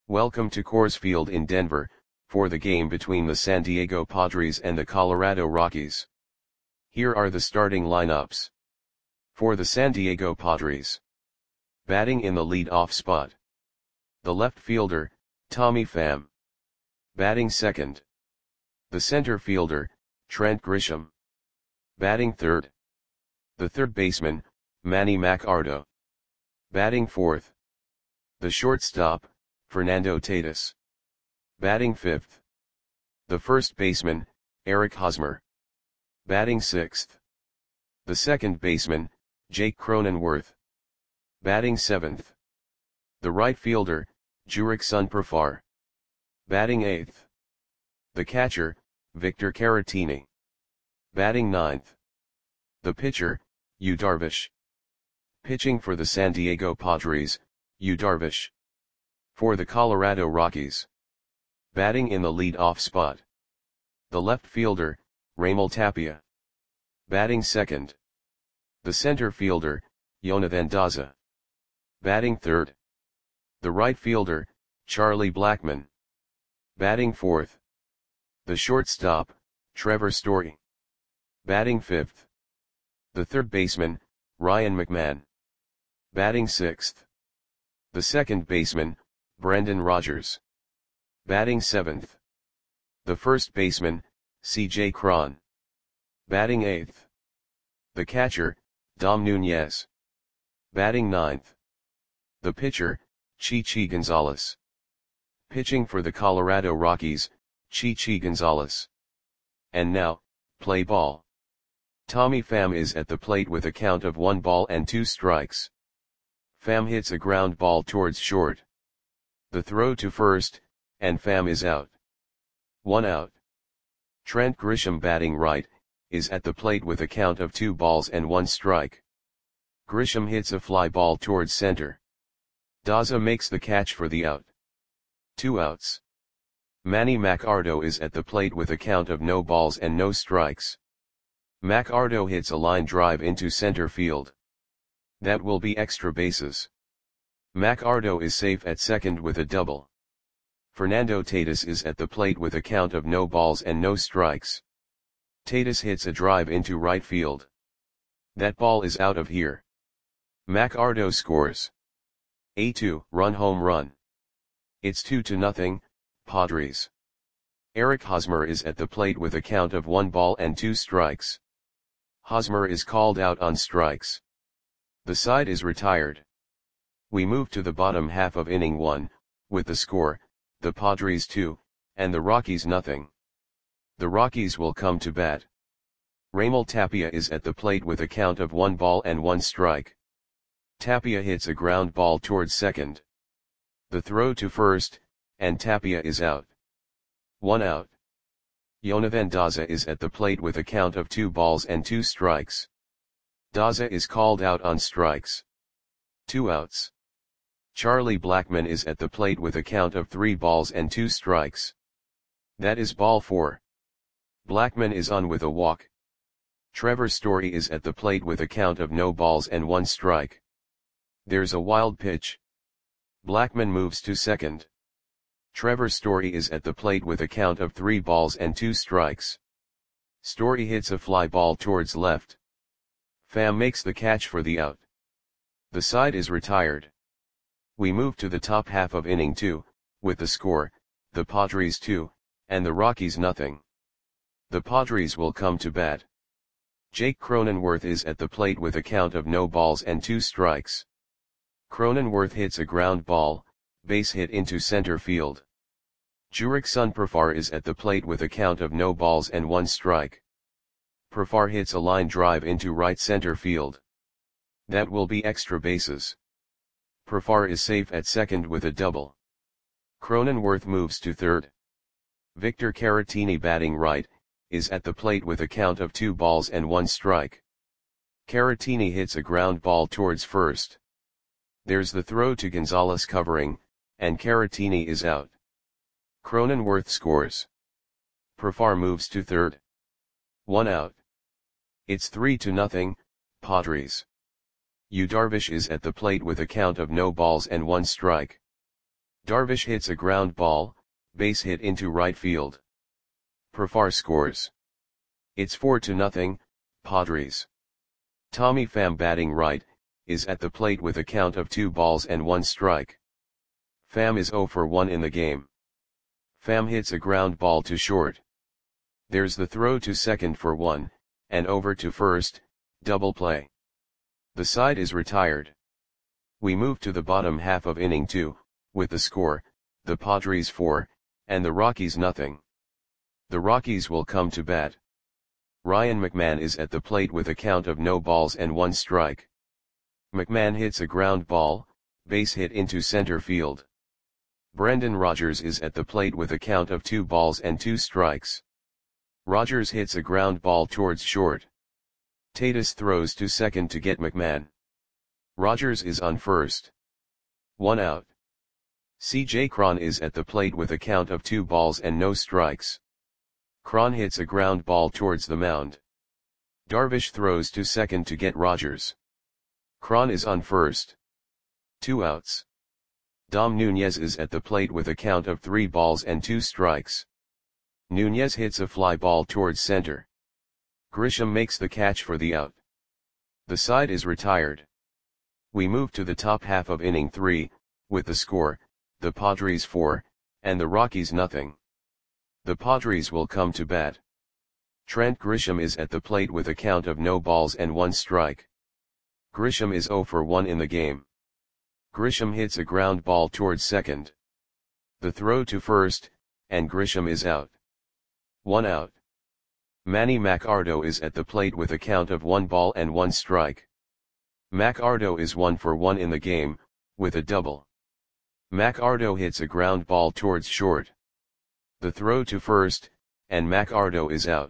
Welcome to Coors Field in Denver, for the game between the San Diego Padres and the Colorado Rockies. Here are the starting lineups. For the San Diego Padres. Batting in the lead-off spot. The left fielder, Tommy Pham. Batting second. The center fielder, Trent Grisham. Batting third. The third baseman, Manny Machado. Batting fourth. The shortstop, Fernando Tatis. Batting fifth. The first baseman, Eric Hosmer. Batting sixth. The second baseman, Jake Cronenworth. Batting seventh. The right fielder, Jurickson Profar. Batting eighth. The catcher, Victor Caratini. Batting ninth. The pitcher, Yu Darvish. Pitching for the San Diego Padres, Yu Darvish. For the Colorado Rockies. Batting in the lead-off spot. The left fielder, Raimel Tapia. Batting second. The center fielder, Jonathan Daza. Batting third. The right fielder, Charlie Blackmon. Batting fourth. The shortstop, Trevor Story. Batting fifth. The third baseman, Ryan McMahon. Batting sixth. The second baseman, Brendan Rodgers. Batting seventh. The first baseman, C.J. Cron. Batting eighth. The catcher, Dom Nunez. Batting ninth. The pitcher, Chichi Gonzalez. Pitching for the Colorado Rockies, Chichi Gonzalez. And now, play ball. Tommy Pham is at the plate with a count of 1-2. Pham hits a ground ball towards short. The throw to first, and Pham is out. 1 out. Trent Grisham batting right, is at the plate with a count of 2-1. Grisham hits a fly ball towards center. Daza makes the catch for the out. 2 outs. Manny Machado is at the plate with a count of no balls and no strikes. Machado hits a line drive into center field. That will be extra bases. Machado is safe at second with a double. Fernando Tatis is at the plate with a count of no balls and no strikes. Tatis hits a drive into right field. That ball is out of here. Machado scores a 2-run home run. It's 2-0, Padres. Eric Hosmer is at the plate with a count of 1-2. Hosmer is called out on strikes. The side is retired. We move to the bottom half of inning 1, with the score, the Padres 2, and the Rockies nothing. The Rockies will come to bat. Raimel Tapia is at the plate with a count of 1-1. Tapia hits a ground ball towards second. The throw to first, and Tapia is out. 1 out. Jonathan Daza is at the plate with a count of 2-2. Daza is called out on strikes. 2 outs. Charlie Blackmon is at the plate with a count of 3-2. That is ball 4. Blackmon is on with a walk. Trevor Story is at the plate with a count of no balls and 1 strike. There's a wild pitch. Blackmon moves to second. Trevor Story is at the plate with a count of 3-2. Story hits a fly ball towards left. Pham makes the catch for the out. The side is retired. We move to the top half of inning 2, with the score, the Padres 2, and the Rockies nothing. The Padres will come to bat. Jake Cronenworth is at the plate with a count of no balls and 2 strikes. Cronenworth hits a ground ball, base hit into center field. Jurickson Profar is at the plate with a count of no balls and 1 strike. Profar hits a line drive into right center field. That will be extra bases. Profar is safe at second with a double. Cronenworth moves to third. Victor Caratini batting right, is at the plate with a count of 2-1. Caratini hits a ground ball towards first. There's the throw to Gonzalez covering, and Caratini is out. Cronenworth scores. Profar moves to third. 1 out. It's 3-0, Padres. Yu Darvish is at the plate with a count of no balls and 1 strike. Darvish hits a ground ball, base hit into right field. Profar scores. It's 4-0, Padres. Tommy Pham batting right, is at the plate with a count of 2 balls and 1 strike. Pham is 0 for 1 in the game. Pham hits a ground ball to short. There's the throw to second for 1, and over to first, double play. The side is retired. We move to the bottom half of inning 2, with the score, the Padres 4, and the Rockies nothing. The Rockies will come to bat. Ryan McMahon is at the plate with a count of no balls and 1 strike. McMahon hits a ground ball, base hit into center field. Brendan Rodgers is at the plate with a count of 2 balls and 2 strikes. Rodgers hits a ground ball towards short. Tatis throws to second to get McMahon. Rodgers is on first. 1 out. C.J. Cron is at the plate with a count of 2 balls and no strikes. Cron hits a ground ball towards the mound. Darvish throws to second to get Rodgers. Cron is on first. 2 outs. Dom Nunez is at the plate with a count of 3 balls and 2 strikes. Nunez hits a fly ball towards center. Grisham makes the catch for the out. The side is retired. We move to the top half of inning 3, with the score, the Padres 4, and the Rockies nothing. The Padres will come to bat. Trent Grisham is at the plate with a count of no balls and 1 strike. Grisham is 0 for 1 in the game. Grisham hits a ground ball towards second. The throw to first, and Grisham is out. 1 out. Manny Machado is at the plate with a count of 1 ball and 1 strike. Machado is 1 for 1 in the game, with a double. Machado hits a ground ball towards short. The throw to first, and Machado is out.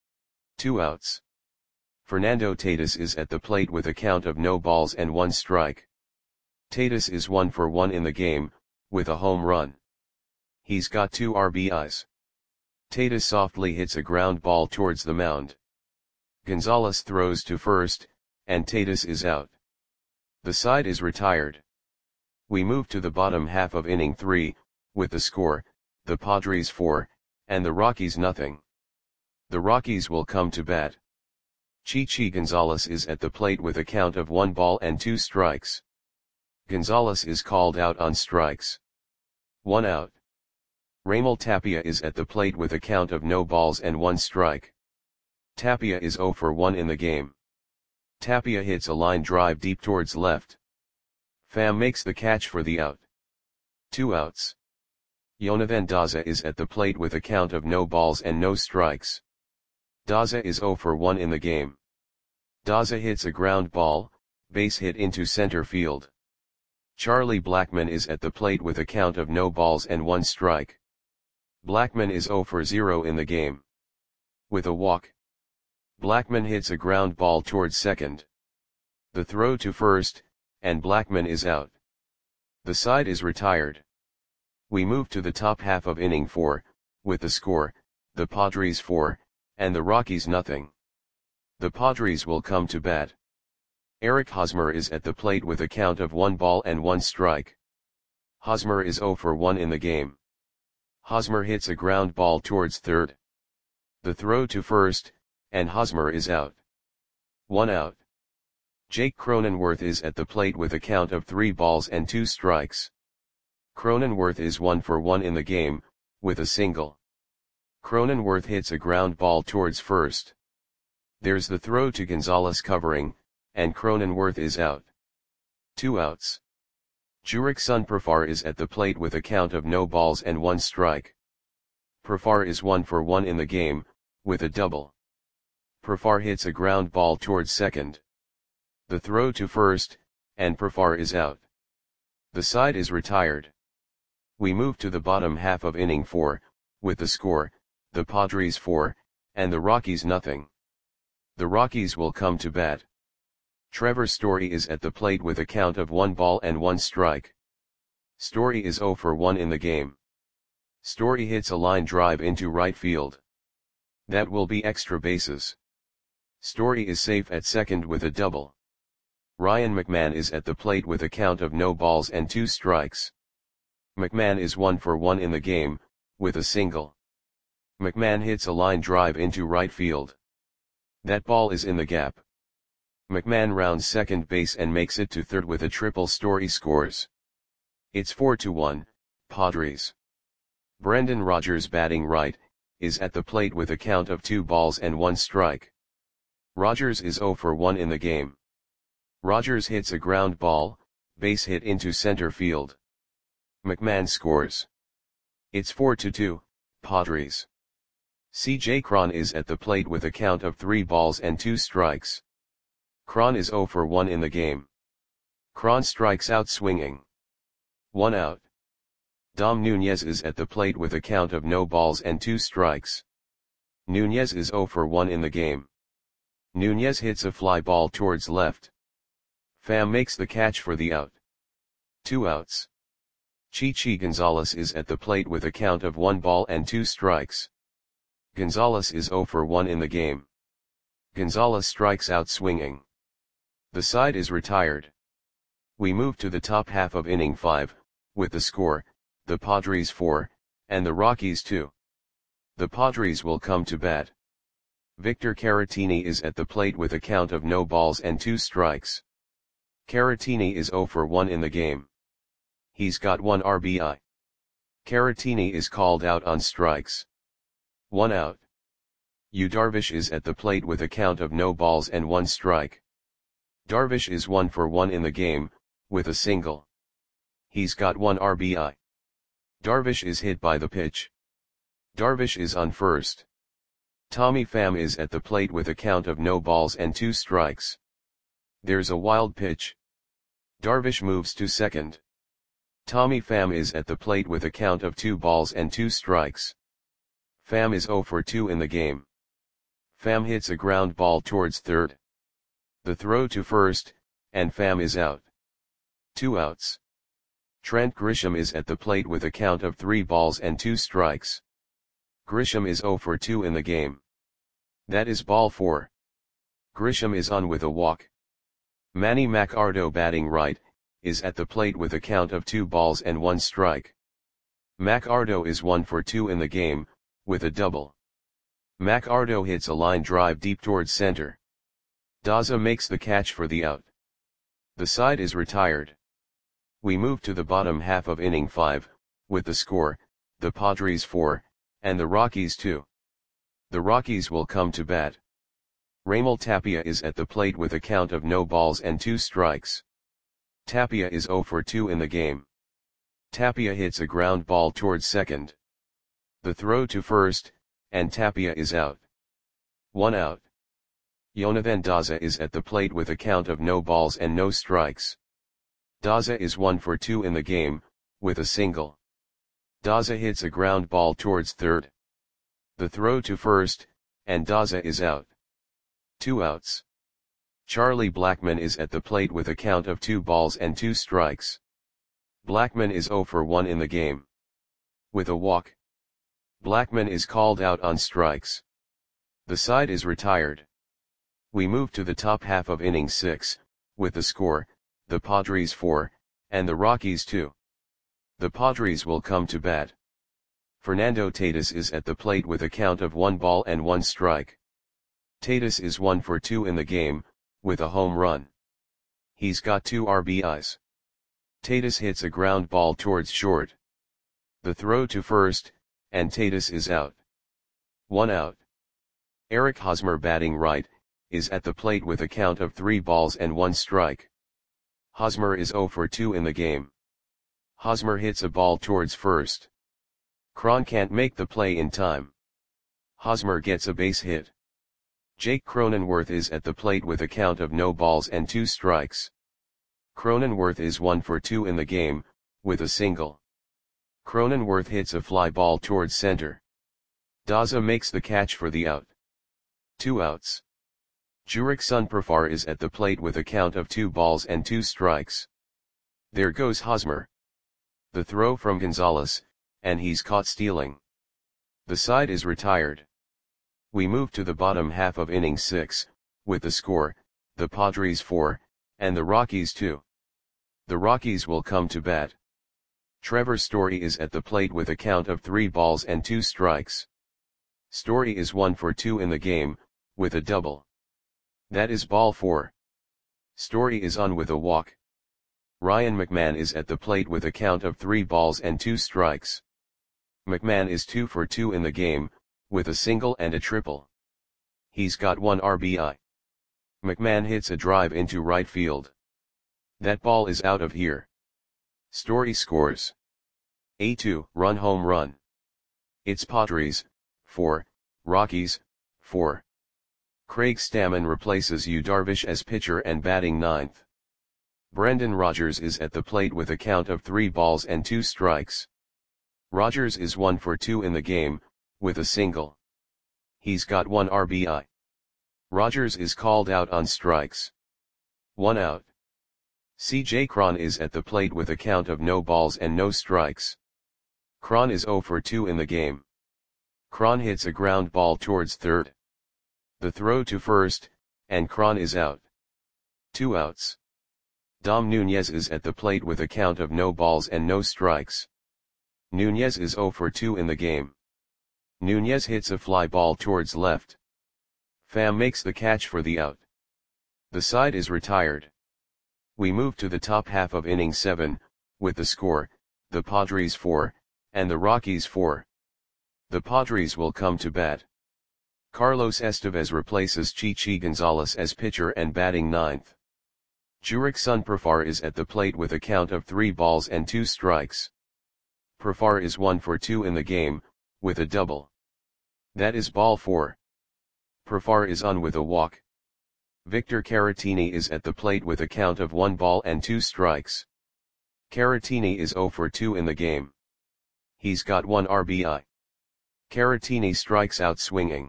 2 outs. Fernando Tatis is at the plate with a count of no balls and 1 strike. Tatis is 1 for 1 in the game, with a home run. He's got 2 RBIs. Tatis softly hits a ground ball towards the mound. Gonzalez throws to first, and Tatis is out. The side is retired. We move to the bottom half of inning 3, with the score, the Padres 4, and the Rockies nothing. The Rockies will come to bat. Chichi Gonzalez is at the plate with a count of 1 ball and 2 strikes. Gonzalez is called out on strikes. 1 out. Raimel Tapia is at the plate with a count of no balls and 1 strike. Tapia is 0 for 1 in the game. Tapia hits a line drive deep towards left. Pham makes the catch for the out. 2 outs. Jonathan Daza is at the plate with a count of no balls and no strikes. Daza is 0 for 1 in the game. Daza hits a ground ball, base hit into center field. Charlie Blackmon is at the plate with a count of no balls and 1 strike. Blackmon is 0 for 0 in the game. With a walk. Blackmon hits a ground ball towards second. The throw to first, and Blackmon is out. The side is retired. We move to the top half of inning 4, with the score, the Padres 4, and the Rockies nothing. The Padres will come to bat. Eric Hosmer is at the plate with a count of 1 ball and 1 strike. Hosmer is 0 for 1 in the game. Hosmer hits a ground ball towards third. The throw to first, and Hosmer is out. 1 out. Jake Cronenworth is at the plate with a count of 3 balls and 2 strikes. Cronenworth is 1 for 1 in the game, with a single. Cronenworth hits a ground ball towards first. There's the throw to Gonzalez covering, and Cronenworth is out. 2 outs. Jurickson Profar is at the plate with a count of no balls and 1 strike. Profar is 1 for 1 in the game, with a double. Profar hits a ground ball towards second. The throw to first, and Profar is out. The side is retired. We move to the bottom half of inning 4, with the score, the Padres 4, and the Rockies nothing. The Rockies will come to bat. Trevor Story is at the plate with a count of 1 ball and 1 strike. Story is 0 for 1 in the game. Story hits a line drive into right field. That will be extra bases. Story is safe at second with a double. Ryan McMahon is at the plate with a count of no balls and 2 strikes. McMahon is 1 for 1 in the game, with a single. McMahon hits a line drive into right field. That ball is in the gap. McMahon rounds second base and makes it to third with a triple. Story scores. It's 4-1, Padres. Brendan Rodgers, batting right, is at the plate with a count of 2 balls and 1 strike. Rodgers is 0 for 1 in the game. Rodgers hits a ground ball, base hit into center field. McMahon scores. It's 4-2, Padres. C.J. Cron is at the plate with a count of 3 balls and 2 strikes. Cron is 0 for 1 in the game. Cron strikes out swinging. 1 out. Dom Nunez is at the plate with a count of no balls and 2 strikes. Nunez is 0 for 1 in the game. Nunez hits a fly ball towards left. Pham makes the catch for the out. 2 outs. Chichi Gonzalez is at the plate with a count of 1 ball and 2 strikes. Gonzalez is 0 for 1 in the game. Gonzalez strikes out swinging. The side is retired. We move to the top half of inning 5, with the score, the Padres 4, and the Rockies 2. The Padres will come to bat. Victor Caratini is at the plate with a count of no balls and 2 strikes. Caratini is 0 for 1 in the game. He's got 1 RBI. Caratini is called out on strikes. 1 out. Yu Darvish is at the plate with a count of no balls and 1 strike. Darvish is 1 for 1 in the game, with a single. He's got 1 RBI. Darvish is hit by the pitch. Darvish is on first. Tommy Pham is at the plate with a count of no balls and 2 strikes. There's a wild pitch. Darvish moves to second. Tommy Pham is at the plate with a count of 2 balls and 2 strikes. Pham is 0 for 2 in the game. Pham hits a ground ball towards third. The throw to first, and Pham is out. 2 outs. Trent Grisham is at the plate with a count of 3 balls and 2 strikes. Grisham is 0 for 2 in the game. That is ball 4. Grisham is on with a walk. Manny Machado, batting right, is at the plate with a count of 2 balls and 1 strike. Machado is 1 for 2 in the game, with a double. Machado hits a line drive deep towards center. Daza makes the catch for the out. The side is retired. We move to the bottom half of inning 5, with the score, the Padres 4, and the Rockies 2. The Rockies will come to bat. Raimel Tapia is at the plate with a count of no balls and 2 strikes. Tapia is 0 for 2 in the game. Tapia hits a ground ball towards second. The throw to first, and Tapia is out. 1 out. Jonathan Daza is at the plate with a count of no balls and no strikes. Daza is 1 for 2 in the game, with a single. Daza hits a ground ball towards third. The throw to first, and Daza is out. 2 outs. Charlie Blackmon is at the plate with a count of 2 balls and 2 strikes. Blackmon is 0 for 1 in the game. With a walk. Blackmon is called out on strikes. The side is retired. We move to the top half of inning 6, with the score, the Padres 4, and the Rockies 2. The Padres will come to bat. Fernando Tatis is at the plate with a count of 1 ball and 1 strike. Tatis is 1 for 2 in the game, with a home run. He's got 2 RBIs. Tatis hits a ground ball towards short. The throw to first, and Tatis is out. 1 out. Eric Hosmer, batting right, is at the plate with a count of 3 balls and 1 strike. Hosmer is 0 for 2 in the game. Hosmer hits a ball towards first. Cron can't make the play in time. Hosmer gets a base hit. Jake Cronenworth is at the plate with a count of no balls and 2 strikes. Cronenworth is 1 for 2 in the game, with a single. Cronenworth hits a fly ball towards center. Daza makes the catch for the out. 2 outs. Jurickson Profar is at the plate with a count of 2 balls and 2 strikes. There goes Hosmer. The throw from Gonzalez, and he's caught stealing. The side is retired. We move to the bottom half of inning 6, with the score, the Padres 4, and the Rockies 2. The Rockies will come to bat. Trevor Story is at the plate with a count of 3 balls and 2 strikes. Story is 1 for 2 in the game, with a double. That is ball 4. Story is on with a walk. Ryan McMahon is at the plate with a count of 3 balls and 2 strikes. McMahon is 2 for 2 in the game, with a single and a triple. He's got 1 RBI. McMahon hits a drive into right field. That ball is out of here. Story scores a 2-run home run. It's Padres, 4, Rockies, 4. Craig Stammen replaces Yu Darvish as pitcher and batting ninth. Brendan Rodgers is at the plate with a count of 3 balls and 2 strikes. Rodgers is 1 for 2 in the game, with a single. He's got 1 RBI. Rodgers is called out on strikes. 1 out. C.J. Cron is at the plate with a count of no balls and no strikes. Cron is 0 for 2 in the game. Cron hits a ground ball towards third. The throw to first, and Cron is out. 2 outs. Dom Nunez is at the plate with a count of no balls and no strikes. Nunez is 0 for 2 in the game. Nunez hits a fly ball towards left. Pham makes the catch for the out. The side is retired. We move to the top half of inning 7, with the score, the Padres 4, and the Rockies 4. The Padres will come to bat. Carlos Estevez replaces Chichi Gonzalez as pitcher and batting ninth. Jurickson Profar is at the plate with a count of 3 balls and 2 strikes. Profar is 1 for 2 in the game, with a double. That is ball 4. Profar is on with a walk. Victor Caratini is at the plate with a count of 1 ball and 2 strikes. Caratini is 0 for 2 in the game. He's got 1 RBI. Caratini strikes out swinging.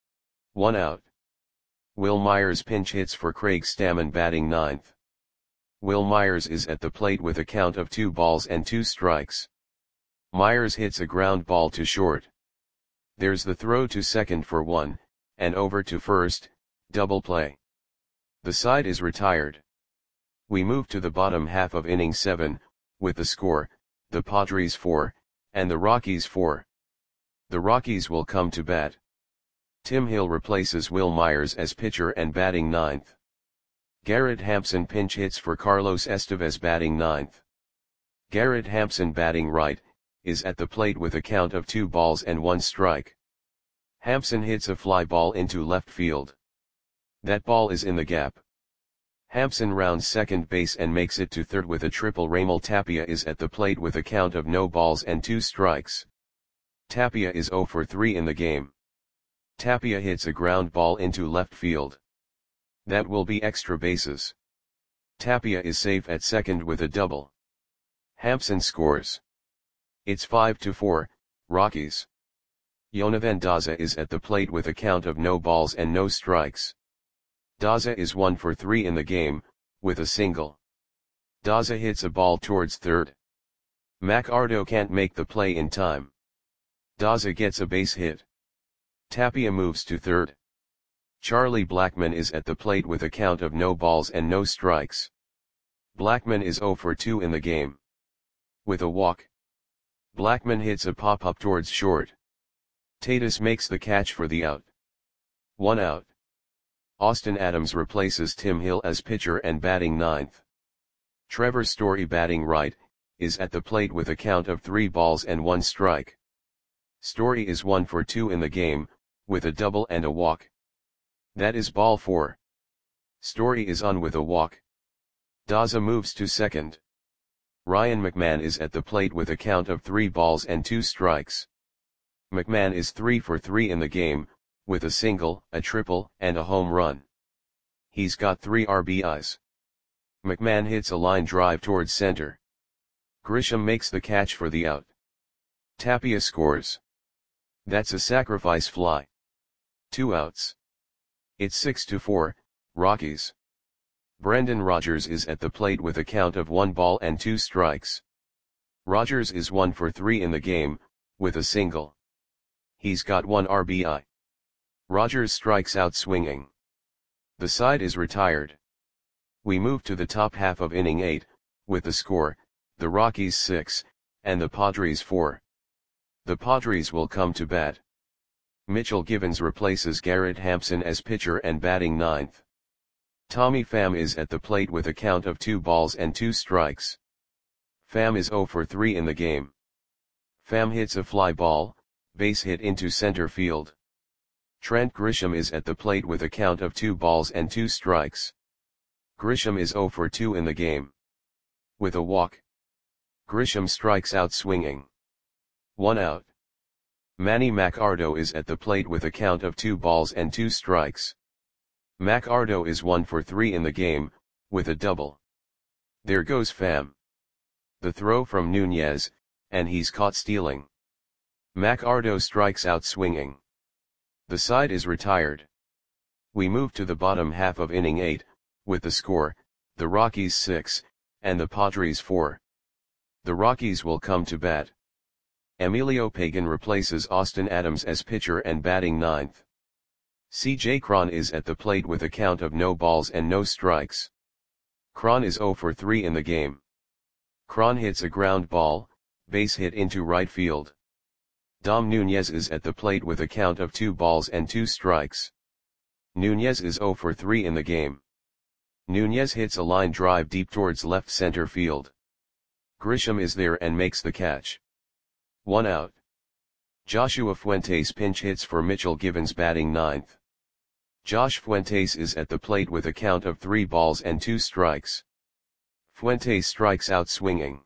1 out. Will Myers pinch hits for Craig Stammen batting ninth. Will Myers is at the plate with a count of 2 balls and 2 strikes. Myers hits a ground ball to short. There's the throw to second for 1, and over to first, double play. The side is retired. We move to the bottom half of inning 7, with the score, the Padres 4, and the Rockies 4. The Rockies will come to bat. Tim Hill replaces Will Myers as pitcher and batting ninth. Garrett Hampson pinch hits for Carlos Estevez batting ninth. Garrett Hampson batting right, is at the plate with a count of 2 balls and 1 strike. Hampson hits a fly ball into left field. That ball is in the gap. Hampson rounds second base and makes it to third with a triple. Raimel Tapia is at the plate with a count of no balls and 2 strikes. Tapia is 0 for 3 in the game. Tapia hits a ground ball into left field. That will be extra bases. Tapia is safe at second with a double. Hampson scores. It's 5-4, Rockies. Yonavan Daza is at the plate with a count of no balls and no strikes. Daza is 1 for 3 in the game, with a single. Daza hits a ball towards third. McArdo can't make the play in time. Daza gets a base hit. Tapia moves to third. Charlie Blackmon is at the plate with a count of no balls and no strikes. Blackmon is 0 for 2 in the game. With a walk. Blackmon hits a pop-up towards short. Tatis makes the catch for the out. 1 out. Austin Adams replaces Tim Hill as pitcher and batting ninth. Trevor Story batting right, is at the plate with a count of 3 balls and 1 strike. Story is 1 for 2 in the game, with a double and a walk. That is ball 4. Story is on with a walk. Daza moves to second. Ryan McMahon is at the plate with a count of 3 balls and 2 strikes. McMahon is 3 for 3 in the game, with a single, a triple, and a home run. He's got 3 RBIs. McMahon hits a line drive towards center. Grisham makes the catch for the out. Tapia scores. That's a sacrifice fly. 2 outs. It's 6-4, Rockies. Brendan Rodgers is at the plate with a count of 1 ball and 2 strikes. Rodgers is 1 for 3 in the game, with a single. He's got 1 RBI. Rodgers strikes out swinging. The side is retired. We move to the top half of inning 8, with the score, the Rockies 6, and the Padres 4. The Padres will come to bat. Mitchell Givens replaces Garrett Hampson as pitcher and batting 9th. Tommy Pham is at the plate with a count of 2 balls and 2 strikes. Pham is 0 for 3 in the game. Pham hits a fly ball, base hit into center field. Trent Grisham is at the plate with a count of 2 balls and 2 strikes. Grisham is 0 for 2 in the game. With a walk, Grisham strikes out swinging. 1 out. Manny Machado is at the plate with a count of 2 balls and 2 strikes. Machado is 1 for 3 in the game, with a double. There goes Pham. The throw from Nunez, and he's caught stealing. Machado strikes out swinging. The side is retired. We move to the bottom half of inning 8, with the score, the Rockies 6, and the Padres 4. The Rockies will come to bat. Emilio Pagan replaces Austin Adams as pitcher and batting 9th. C.J. Cron is at the plate with a count of no balls and no strikes. Cron is 0 for 3 in the game. Cron hits a ground ball, base hit into right field. Dom Nunez is at the plate with a count of 2 balls and 2 strikes. Nunez is 0 for 3 in the game. Nunez hits a line drive deep towards left center field. Grisham is there and makes the catch. 1 out. Joshua Fuentes pinch hits for Mitchell Givens batting 9th. Josh Fuentes is at the plate with a count of 3 balls and 2 strikes. Fuentes strikes out swinging.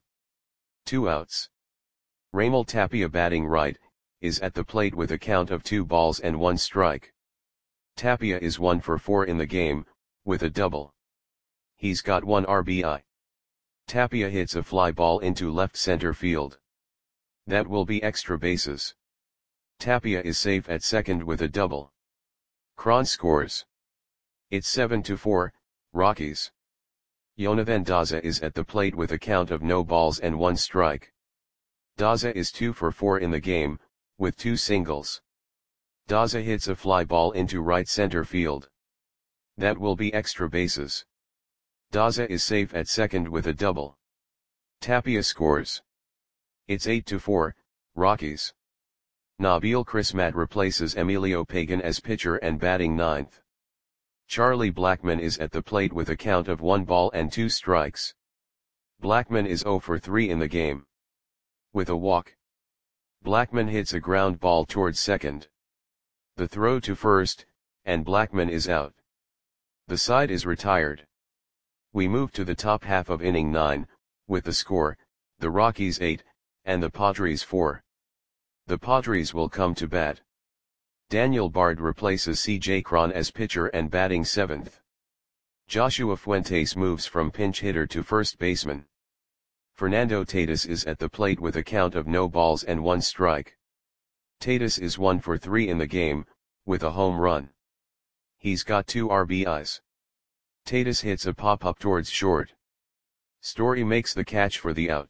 2 outs. Raimel Tapia batting right, is at the plate with a count of 2 balls and 1 strike. Tapia is 1 for 4 in the game, with a double. He's got 1 RBI. Tapia hits a fly ball into left center field. That will be extra bases. Tapia is safe at second with a double. Cron scores. It's 7-4, Rockies. Jonathan Daza is at the plate with a count of no balls and 1 strike. Daza is 2 for 4 in the game, with 2 singles. Daza hits a fly ball into right center field. That will be extra bases. Daza is safe at second with a double. Tapia scores. It's 8-4, Rockies. Nabil Crismatt replaces Emilio Pagan as pitcher and batting 9th. Charlie Blackmon is at the plate with a count of 1 ball and 2 strikes. Blackmon is 0 for 3 in the game. With a walk, Blackmon hits a ground ball towards second. The throw to first, and Blackmon is out. The side is retired. We move to the top half of inning 9, with the score, the Rockies 8, and the Padres 4. The Padres will come to bat. Daniel Bard replaces C.J. Cron as pitcher and batting 7th. Joshua Fuentes moves from pinch hitter to first baseman. Fernando Tatis is at the plate with a count of no balls and 1 strike. Tatis is 1 for 3 in the game, with a home run. He's got 2 RBIs. Tatis hits a pop-up towards short. Story makes the catch for the out.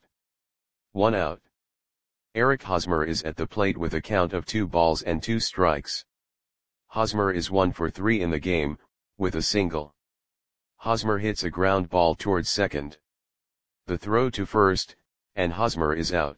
1 out. Eric Hosmer is at the plate with a count of 2 balls and 2 strikes. Hosmer is 1 for 3 in the game, with a single. Hosmer hits a ground ball towards second. The throw to first, and Hosmer is out.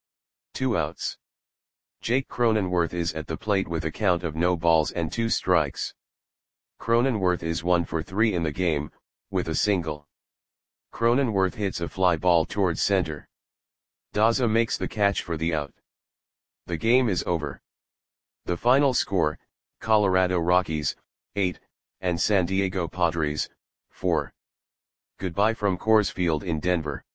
2 outs. Jake Cronenworth is at the plate with a count of no balls and 2 strikes. Cronenworth is 1 for 3 in the game, with a single. Cronenworth hits a fly ball towards center. Daza makes the catch for the out. The game is over. The final score, Colorado Rockies, 8, and San Diego Padres, 4. Goodbye from Coors Field in Denver.